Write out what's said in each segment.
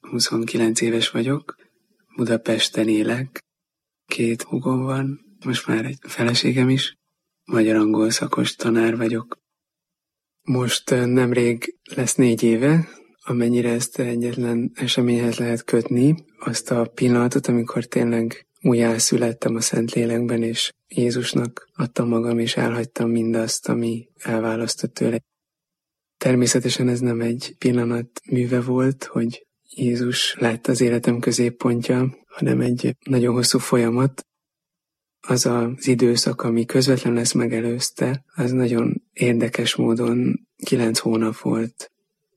29 éves vagyok, Budapesten élek, 2 húgom van, most már egy feleségem is, magyar-angol szakos tanár vagyok. Most nemrég lesz 4 éve, amennyire ezt egyetlen eseményhez lehet kötni, azt a pillanatot, amikor tényleg újjászülettem a Szentlélekben, és Jézusnak adtam magam, és elhagytam mindazt, ami elválasztott tőle. Természetesen ez nem egy pillanat műve volt, hogy Jézus lett az életem középpontja, hanem egy nagyon hosszú folyamat. Az az időszak, ami közvetlenül ezt megelőzte, az nagyon érdekes módon 9 hónap volt.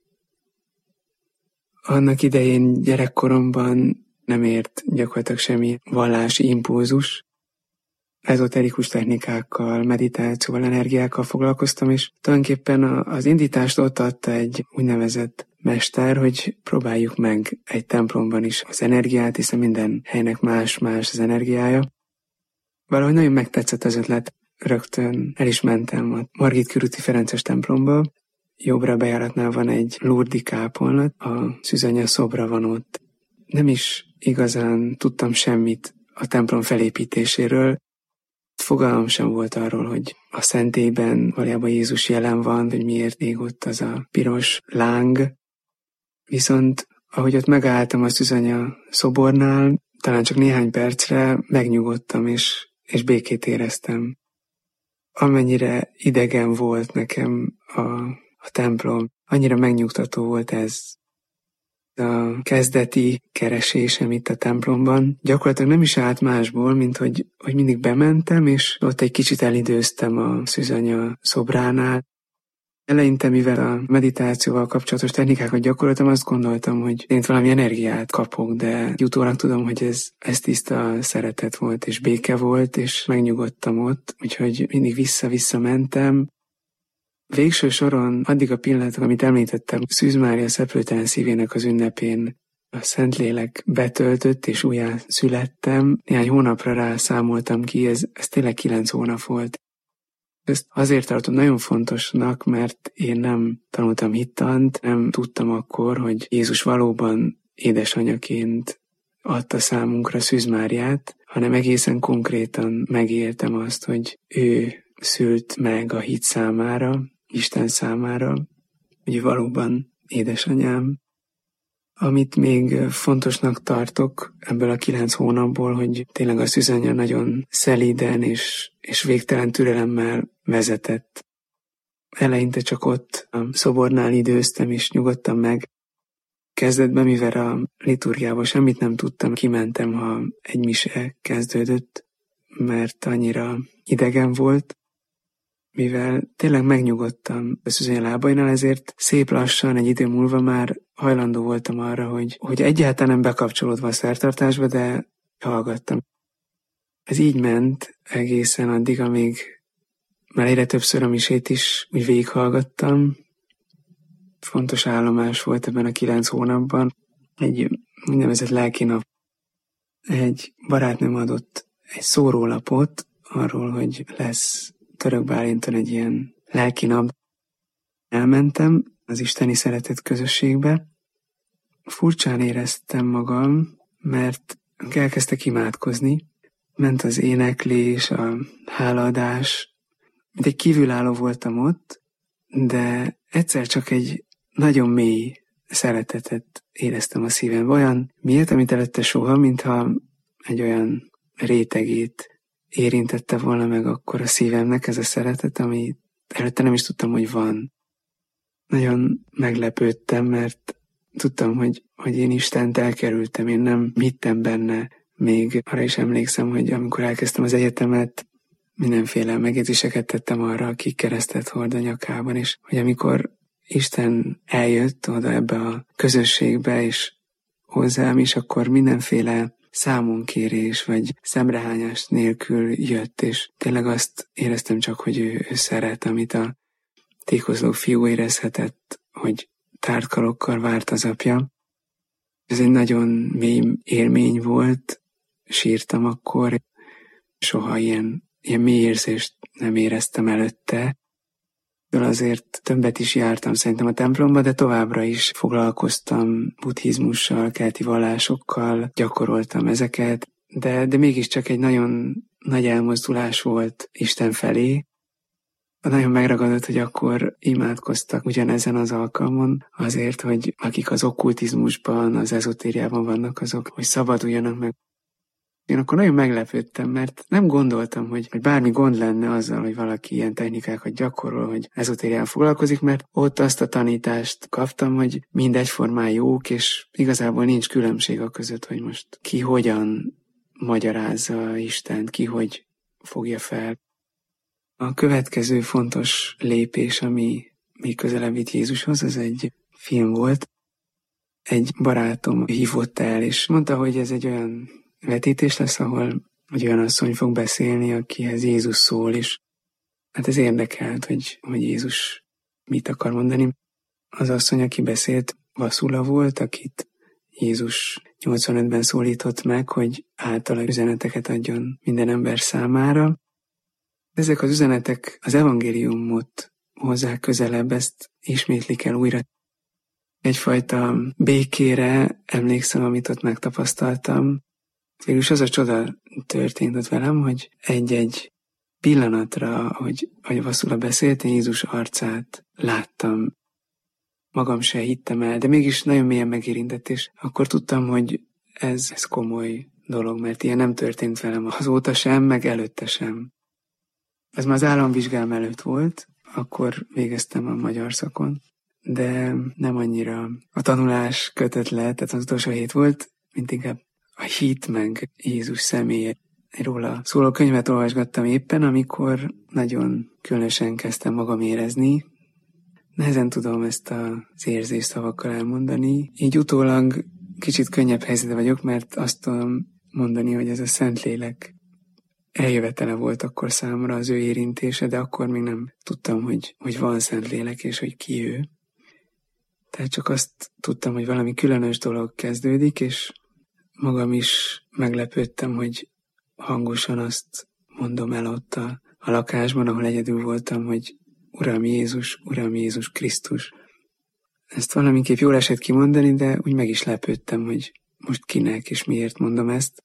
Annak idején gyerekkoromban nem ért gyakorlatilag semmi vallási impulzus. Ezoterikus technikákkal, meditációval, energiákkal foglalkoztam, és tulajdonképpen az indítást ott adta egy úgynevezett mester, hogy próbáljuk meg egy templomban is az energiát, hiszen minden helynek más-más az energiája. Valahogy nagyon megtetszett az ötlet, rögtön el is mentem a Margit körúti Ferences templomba. Jobbra bejáratnál van egy Lourdes kápolna, a Szűzanya szobra van ott. Nem is igazán tudtam semmit a templom felépítéséről. Fogalmam sem volt arról, hogy a szentélyben valójában Jézus jelen van, hogy miért ég ott az a piros láng. Viszont ahogy ott megálltam a Szűzanya szobornál, talán csak néhány percre megnyugodtam, és békét éreztem. Amennyire idegen volt nekem a templom, annyira megnyugtató volt ez. A kezdeti keresésem itt a templomban gyakorlatilag nem is állt másból, mint hogy mindig bementem, és ott egy kicsit elidőztem a Szűzanya szobránál. Eleinte, mivel a meditációval kapcsolatos technikákat gyakoroltam, azt gondoltam, hogy én valami energiát kapok, de utólag tudom, hogy ez tiszta szeretet volt, és béke volt, és megnyugodtam ott, úgyhogy mindig vissza-vissza mentem. Végső soron addig a pillanatok, amit említettem, Szűz Mária szeplőtelen szívének az ünnepén a Szentlélek betöltött, és újjá születtem. Néhány hónapra rá számoltam ki, ez tényleg 9 hónap volt. Ezt azért tartom nagyon fontosnak, mert én nem tanultam hittant, nem tudtam akkor, hogy Jézus valóban édesanyaként adta számunkra Szűz Máriát, hanem egészen konkrétan megéltem azt, hogy ő szült meg a hit számára, Isten számára, hogy valóban édesanyám. Amit még fontosnak tartok ebből a 9 hónapból, hogy tényleg a Szűzanya nagyon szelíden és végtelen türelemmel vezetett. Eleinte csak ott a szobornál időztem és nyugodtam meg. Kezdetben, mivel a liturgiából semmit nem tudtam, kimentem, ha egy mise kezdődött, mert annyira idegen volt. Mivel tényleg megnyugodtam a Szűzanya lábainál, ezért szép lassan, egy idő múlva már hajlandó voltam arra, hogy egyáltalán nem bekapcsolódva a szertartásba, de hallgattam. Ez így ment egészen addig, amíg már egyre többször a misét is úgy végighallgattam. Fontos állomás volt ebben a 9 hónapban. Egy úgynevezett lelkinap. Egy barátnőm adott egy szórólapot arról, hogy lesz Török Bálinton egy ilyen lelkinap. Elmentem az isteni szeretet közösségbe. Furcsán éreztem magam, mert elkezdtek imádkozni. Ment az éneklés, a hálaadás. Mint egy kívülálló voltam ott, de egyszer csak egy nagyon mély szeretetet éreztem a szívemben. Olyan miért, amit előtte soha, mintha egy olyan rétegét érintette volna meg akkor a szívemnek ez a szeretet, ami előtte nem is tudtam, hogy van. Nagyon meglepődtem, mert tudtam, hogy én Istent elkerültem, én nem hittem benne. Még arra is emlékszem, hogy amikor elkezdtem az egyetemet, mindenféle megjegyzéseket tettem arra, aki keresztet hord a nyakában, és hogy amikor Isten eljött oda ebbe a közösségbe, és hozzám is, akkor mindenféle számonkérés vagy szemrehányás nélkül jött, és tényleg azt éreztem csak, hogy ő szeret, amit a tékozló fiú érezhetett, hogy tártkalokkal várt az apja. Ez egy nagyon mély élmény volt, sírtam akkor, soha ilyen mély érzést nem éreztem előtte. azért többet is jártam szerintem a templomba, de továbbra is foglalkoztam buddhizmussal, keleti vallásokkal, gyakoroltam ezeket, de mégiscsak egy nagyon nagy elmozdulás volt Isten felé. Nagyon megragadott, hogy akkor imádkoztak ugyanezen az alkalmon azért, hogy akik az okkultizmusban, az ezotériában vannak, azok, hogy szabaduljanak meg. Én akkor nagyon meglepődtem, mert nem gondoltam, hogy bármi gond lenne azzal, hogy valaki ilyen technikákat gyakorol, hogy ezotériával foglalkozik, mert ott azt a tanítást kaptam, hogy mind egyformán jók, és igazából nincs különbség a között, hogy most ki hogyan magyarázza Istent, ki hogy fogja fel. A következő fontos lépés, ami még közelebb vitt Jézushoz, az egy film volt. Egy barátom hívott el, és mondta, hogy ez egy olyan vetítés lesz, ahol egy olyan asszony fog beszélni, akihez Jézus szól, és hát ez érdekelt, hogy Jézus mit akar mondani. Az asszony, aki beszélt, Vaszula volt, akit Jézus 85-ben szólított meg, hogy általa üzeneteket adjon minden ember számára. Ezek az üzenetek az evangéliumot hozzák közelebb, ezt ismétlik el újra. Egyfajta békére emlékszem, amit ott megtapasztaltam. Végülis az a csoda történt ott velem, hogy egy-egy pillanatra, hogy Vaszula beszélt, én Jézus arcát láttam. Magam se hittem el, de mégis nagyon mélyen megérintett, és akkor tudtam, hogy ez komoly dolog, mert ilyen nem történt velem azóta sem, meg előtte sem. Ez már az államvizsgám előtt volt, akkor végeztem a magyar szakon, de nem annyira a tanulás kötött le, tehát az utolsó hét volt, mint inkább a hit meg Jézus személye. Róla szóló könyvet olvasgattam éppen, amikor nagyon különösen kezdtem magam érezni. Nehezen tudom ezt az érzést szavakkal elmondani. Így utólag kicsit könnyebb helyzetben vagyok, mert azt tudom mondani, hogy ez a Szentlélek eljövetele volt akkor számomra az ő érintése, de akkor még nem tudtam, hogy van Szentlélek, és hogy ki ő. Tehát csak azt tudtam, hogy valami különös dolog kezdődik, és magam is meglepődtem, hogy hangosan azt mondom el ott a lakásban, ahol egyedül voltam, hogy Uram Jézus Krisztus. Ezt valamiképp jól esett kimondani, de úgy meg is lepődtem, hogy most kinek és miért mondom ezt.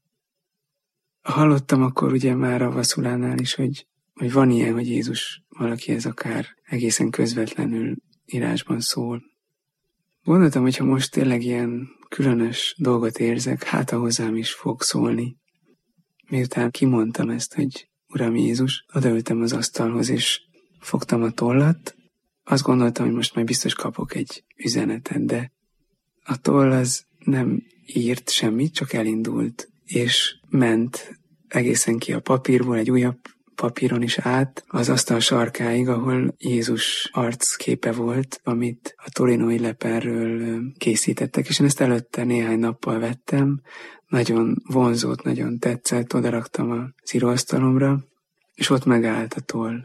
Hallottam akkor ugye már a Vaszulánál is, hogy van ilyen, hogy Jézus valakihez akár egészen közvetlenül írásban szól. Gondoltam, hogy ha most tényleg ilyen különös dolgot érzek, hát hozzám is fog szólni. Miután kimondtam ezt, hogy Uram Jézus, odaültem az asztalhoz, és fogtam a tollat. Azt gondoltam, hogy most majd biztos kapok egy üzenetet, de a toll az nem írt semmit, csak elindult, és ment egészen ki a papírból, egy újabb papíron is át, az asztal sarkáig, ahol Jézus arcképe volt, amit a torinói leperről készítettek, és én ezt előtte néhány nappal vettem, nagyon vonzott, nagyon tetszett, odaraktam az íróasztalomra, és ott megállt a toll.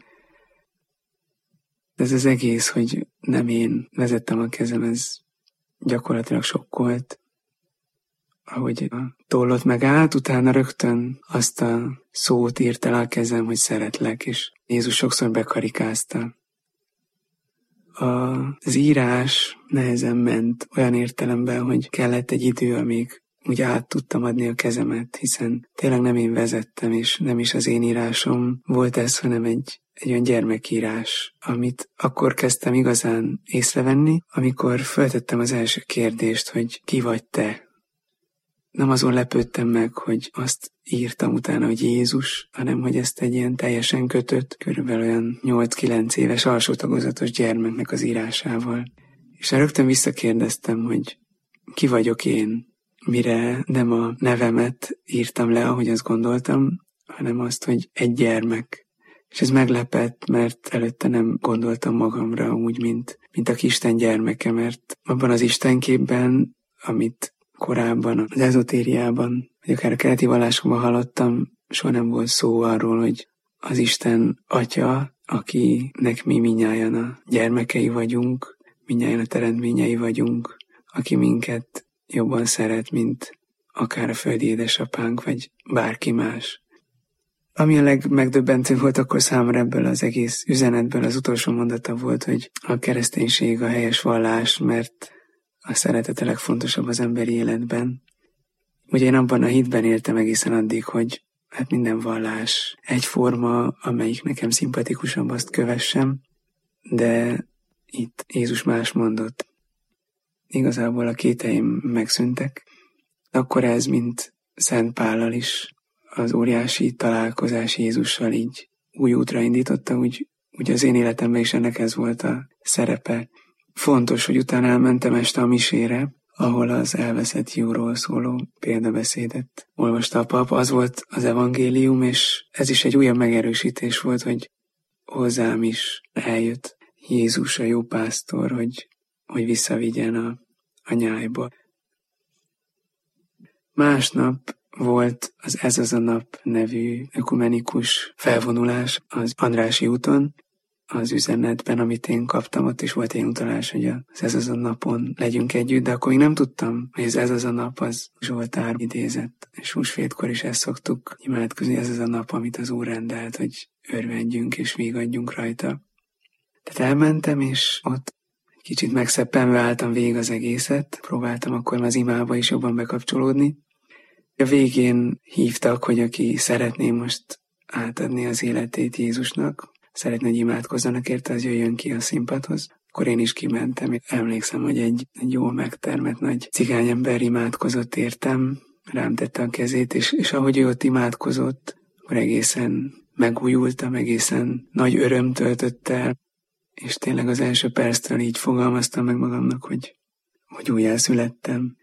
Ez az egész, hogy nem én vezettem a kezem, ez gyakorlatilag sokkolt. Ahogy a tollot megállt, utána rögtön azt a szót írt el a kezem, hogy szeretlek, és Jézus sokszor bekarikázta. Az írás nehezen ment olyan értelemben, hogy kellett egy idő, amíg úgy át tudtam adni a kezemet, hiszen tényleg nem én vezettem, és nem is az én írásom volt ez, hanem egy olyan gyermekírás, amit akkor kezdtem igazán észrevenni, amikor föltettem az első kérdést, hogy ki vagy te? Nem azon lepődtem meg, hogy azt írtam utána, hogy Jézus, hanem hogy ezt egy ilyen teljesen kötött, körülbelül olyan 8-9 éves alsótagozatos gyermeknek az írásával. És rögtön visszakérdeztem, hogy ki vagyok én, mire nem a nevemet írtam le, ahogy azt gondoltam, hanem azt, hogy egy gyermek. És ez meglepett, mert előtte nem gondoltam magamra úgy, mint aki Isten gyermeke, mert abban az Istenképben, amit korábban az ezotériában, vagy akár a keleti vallásokban hallottam, soha nem volt szó arról, hogy az Isten Atya, akinek mi mindnyájan a gyermekei vagyunk, mindnyájan a teremtményei vagyunk, aki minket jobban szeret, mint akár a földi édesapánk, vagy bárki más. Ami a legmegdöbbentőbb volt akkor számomra ebből az egész üzenetből, az utolsó mondata volt, hogy a kereszténység a helyes vallás, mert a szeretet a legfontosabb az emberi életben. Ugye én abban a hitben éltem egészen addig, hogy hát minden vallás egyforma, amelyik nekem szimpatikusabb, azt kövessem, de itt Jézus más mondott. Igazából a kételjeim megszűntek. Akkor ez, mint Szent Pállal is, az óriási találkozás Jézussal így új útra indította, úgy az én életemben is ennek ez volt a szerepe. Fontos, hogy utána elmentem este a misére, ahol az elveszett fiúról szóló példabeszédet olvasta a pap. Az volt az evangélium, és ez is egy újabb megerősítés volt, hogy hozzám is eljött Jézus, a jó pásztor, hogy visszavigyen a nyájba. Másnap volt az Ez az a nap nevű ökumenikus felvonulás az Andrássy úton. Az üzenetben, amit én kaptam, ott is volt egy utalás, hogy az Ez az a napon legyünk együtt, de akkor még nem tudtam, hogy ez az a nap az Zsoltár idézett. És húsvétkor is ezt szoktuk imádkozni, ez az a nap, amit az Úr rendelt, hogy örvendjünk és vígadjunk rajta. Tehát elmentem, és ott kicsit megszeppenve álltam végig az egészet, próbáltam akkor az imába is jobban bekapcsolódni. A végén hívtak, hogy aki szeretné most átadni az életét Jézusnak, szeretne, hogy imádkozzanak érte, az jöjjön ki a színpadhoz. Akkor én is kimentem, emlékszem, hogy egy jól megtermett nagy cigányember imádkozott értem, rám tette a kezét, és ahogy ő ott imádkozott, akkor egészen megújultam, egészen nagy öröm töltött el, és tényleg az első perctől így fogalmaztam meg magamnak, hogy újjászülettem.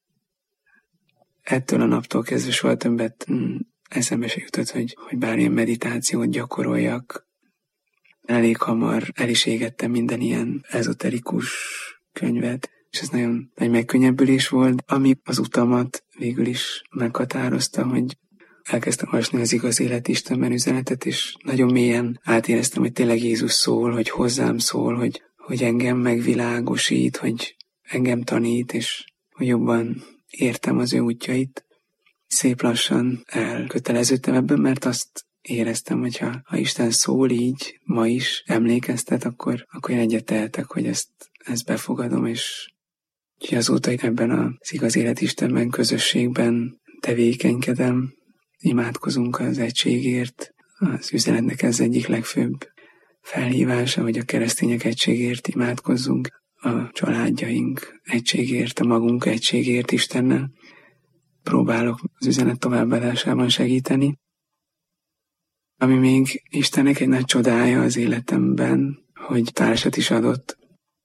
Ettől a naptól kezdve soha többet eszembe se jutott, hogy bármilyen meditációt gyakoroljak. Elég hamar el is égettem minden ilyen ezoterikus könyvet, és ez nagyon nagy megkönnyebbülés volt, ami az utamat végül is meghatározta, hogy elkezdtem olvasni az Igaz Élet Istenben üzenetet, és nagyon mélyen átéreztem, hogy tényleg Jézus szól, hogy hozzám szól, hogy engem megvilágosít, hogy engem tanít, és hogy jobban értem az ő útjait. Szép lassan elköteleződtem ebben, mert azt éreztem, hogy ha Isten szól így, ma is emlékeztet, akkor én egyet tehetek, hogy ezt befogadom, és azóta ebben az Igaz Élet Istenben közösségben tevékenykedem, imádkozunk az egységért. Az üzenetnek ez egyik legfőbb felhívása, hogy a keresztények egységért imádkozzunk, a családjaink egységért, a magunk egységért Istennel. Próbálok az üzenet továbbadásában segíteni. Ami még Istennek egy nagy csodája az életemben, hogy társat is adott,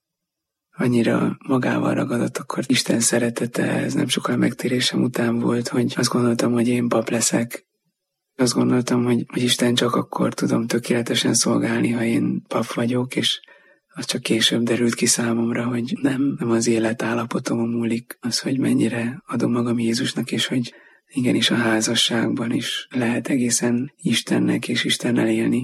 annyira magával ragadott, akkor Isten szeretete, ez nem sokkal megtérésem után volt, hogy azt gondoltam, hogy én pap leszek. Azt gondoltam, hogy Isten csak akkor tudom tökéletesen szolgálni, ha én pap vagyok, és az csak később derült ki számomra, hogy nem az életállapotomon múlik az, hogy mennyire adom magam Jézusnak, és hogy igenis a házasságban is lehet egészen Istennek és Istennel élni.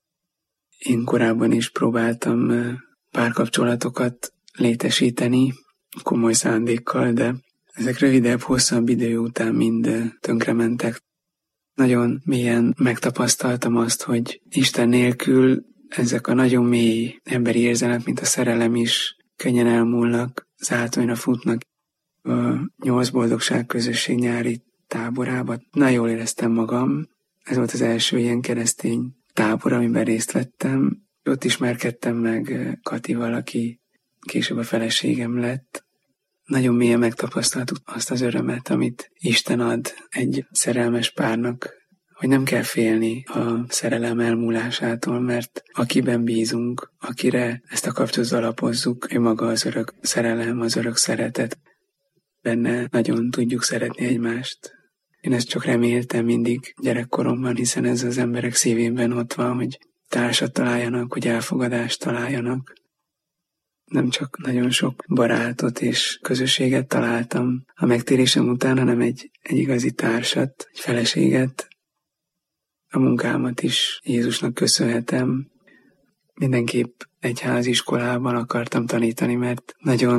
Én korábban is próbáltam párkapcsolatokat létesíteni, komoly szándékkal, de ezek rövidebb, hosszabb idő után mind tönkrementek. Nagyon mélyen megtapasztaltam azt, hogy Isten nélkül ezek a nagyon mély emberi érzelmek, mint a szerelem is könnyen elmúlnak, zátonyra futnak. A 8 boldogság közösség nyári táborában nagyon jól éreztem magam. Ez volt az első ilyen keresztény tábor, amiben részt vettem. Ott ismerkedtem meg Katival, aki később a feleségem lett. Nagyon mélyen megtapasztaltuk azt az örömet, amit Isten ad egy szerelmes párnak, hogy nem kell félni a szerelem elmúlásától, mert akiben bízunk, akire ezt a kapcsolatot alapozzuk, ő maga az örök szerelem, az örök szeretet. Benne nagyon tudjuk szeretni egymást. Én ezt csak reméltem mindig gyerekkoromban, hiszen ez az emberek szívében ott van, hogy társat találjanak, hogy elfogadást találjanak. Nem csak nagyon sok barátot és közösséget találtam a megtérésem után, hanem egy igazi társat, egy feleséget. A munkámat is Jézusnak köszönhetem. Mindenképp egyháziskolában akartam tanítani, mert nagyon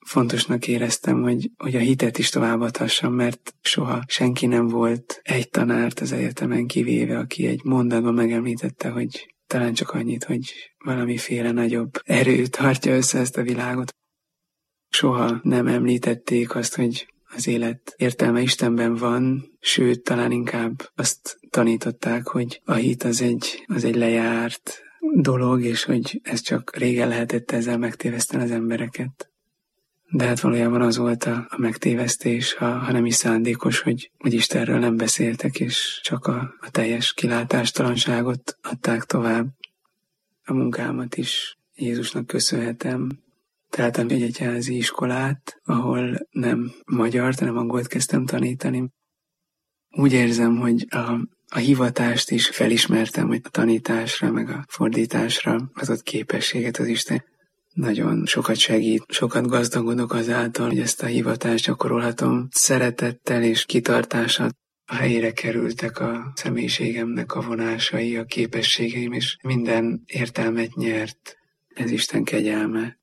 fontosnak éreztem, hogy a hitet is továbbadhassam, mert soha senki nem volt egy tanárt az egyetemen kivéve, aki egy mondatban megemlítette, hogy talán csak annyit, hogy valamiféle nagyobb erő tartja össze ezt a világot. Soha nem említették azt, hogy az élet értelme Istenben van, sőt, talán inkább azt tanították, hogy a hit az egy lejárt dolog, és hogy ez csak régen lehetett ezzel megtéveszteni az embereket. De hát valójában az volt a megtévesztés, ha nem is szándékos, hogy Istenről nem beszéltek, és csak a teljes kilátástalanságot adták tovább. A munkámat is Jézusnak köszönhetem. Találtam egy egyházi iskolát, ahol nem magyart, hanem angolt kezdtem tanítani. Úgy érzem, hogy a hivatást is felismertem, hogy a tanításra, meg a fordításra adott képességet az Isten nagyon sokat segít, sokat gazdagodok azáltal, hogy ezt a hivatást gyakorolhatom szeretettel és kitartással. A helyére kerültek a személyiségemnek a vonásai, a képességeim, és minden értelmet nyert. Ez Isten kegyelme.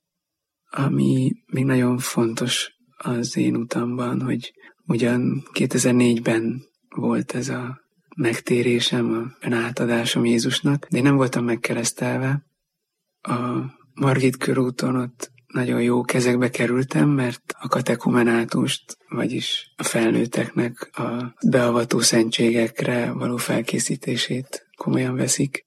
Ami még nagyon fontos az én utamban, hogy ugyan 2004-ben volt ez a megtérésem, a átadásom Jézusnak, de én nem voltam megkeresztelve. A Margit körúton ott nagyon jó kezekbe kerültem, mert a katekumenátust, vagyis a felnőtteknek a beavató szentségekre való felkészítését komolyan veszik.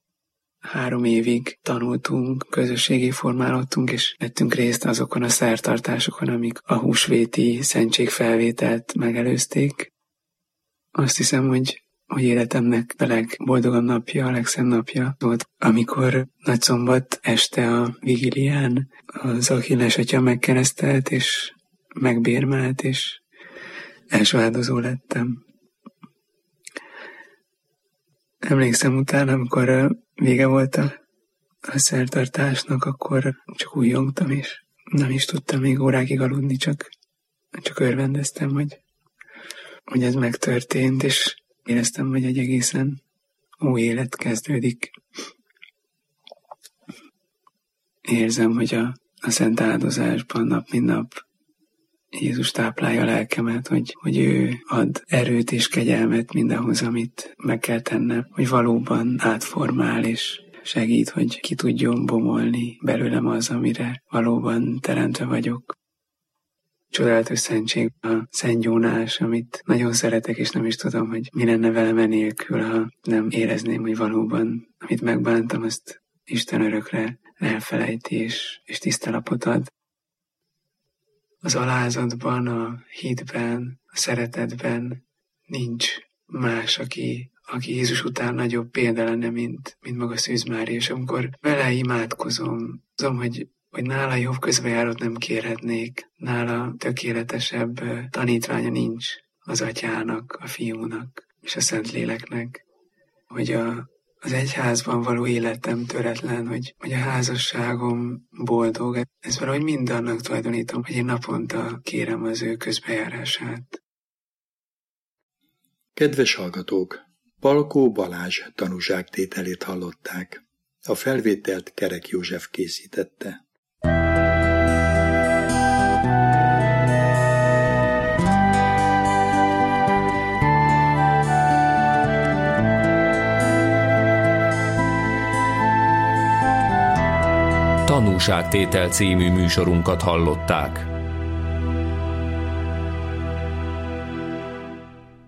3 évig tanultunk, közösségi formálódtunk, és vettünk részt azokon a szertartásokon, amik a húsvéti szentségfelvételt megelőzték. Azt hiszem, hogy életemnek a legboldogabb napja, a legszebb napja volt, amikor nagyszombat este a vigilián az Achilles atya megkeresztelt, és megbérmelt, és elsváldozó lettem. Emlékszem utána, amikor vége volt a szertartásnak, akkor csak újjongtam, és nem is tudtam még órákig aludni, csak örvendeztem, hogy ez megtörtént, és éreztem, hogy egy egészen új élet kezdődik. Érzem, hogy a szent áldozásban nap mint nap Jézus táplálja a lelkemet, hogy ő ad erőt és kegyelmet mindahhoz, amit meg kell tennem, hogy valóban átformál és segít, hogy ki tudjon bomolni belőlem az, amire valóban teremtve vagyok. Csodálatos szentség a szentgyónás, amit nagyon szeretek, és nem is tudom, hogy mi lenne velem enélkül, ha nem érezném, hogy valóban, amit megbántam, azt Isten örökre elfelejti és tisztelapot ad. Az alázatban, a hitben, a szeretetben nincs más, aki Jézus után nagyobb példa lenne, mint maga Szűz Mária, és amikor vele imádkozom, tudom, hogy nála jobb közbejárót nem kérhetnék, nála tökéletesebb tanítványa nincs az Atyának, a Fiúnak és a Szentléleknek, hogy az egyházban való életem töretlen, hogy a házasságom boldog. Ez valahogy mind annak tulajdonítom, hogy én naponta kérem az ő közbejárását. Kedves hallgatók! Palkó Balázs tanúságtételét hallották. A felvételt Kerek József készítette. Tanúságtétel című műsorunkat hallották.